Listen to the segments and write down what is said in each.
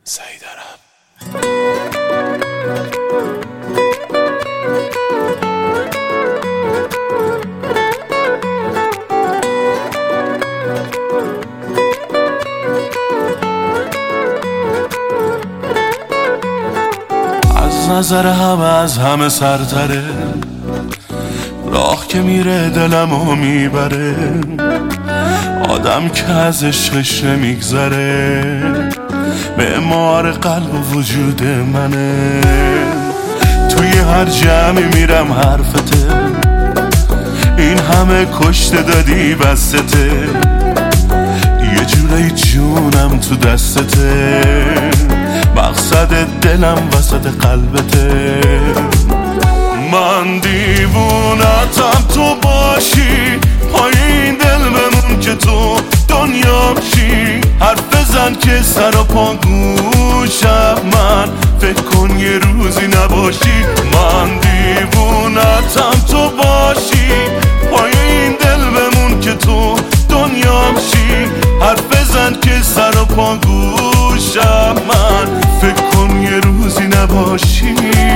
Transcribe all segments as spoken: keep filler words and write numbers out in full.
سیدارم. از نظر همه از همه سرتره، راه که میره دلمو میبره، آدم که از عشقش نمیگذره، معمار قلب و وجود منه. توی هر جمعی میرم حرفته، این همه کشته دادی بستته، یه جوری جونم تو دستته، مقصد دلم وسط قلبته. من دیوونتم تو باشی، پای این دل بمون که تو دنیا بشی. حرف بزن که سر و پا گوشم، من فکر کن یه روزی نباشی. من دیوونتم تو باشی، پای این دل بمون که تو دنیا بشی. حرف بزن که سر و پا گوشم، من فکر کن یه روزی نباشی.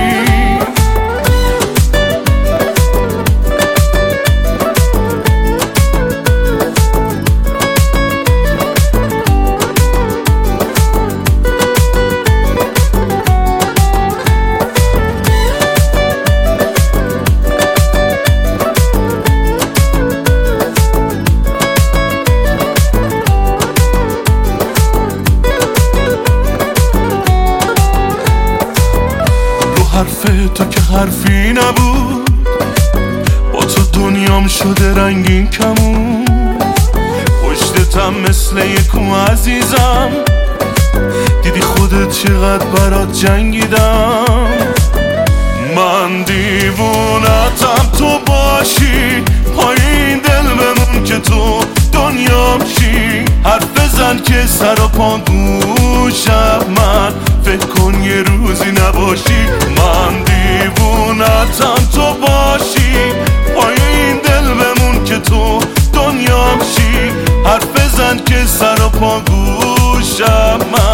حرف تو که حرفی نبود، با تو دنیام شده رنگین کمون. پشتتم مثل یکو عزیزم، دیدی خودت چقدر برات جنگیدم. من دیوونتم تو باشی، پای این دل بمون که تو دنیا بشی. حرف بزن که سر و پا گوشم، من فکر کن یه روزی نباشی. من دیوونتم تو باشی، پای این دل بمون که تو دنیا بشی. حرف بزن که سر و پا گوشم، من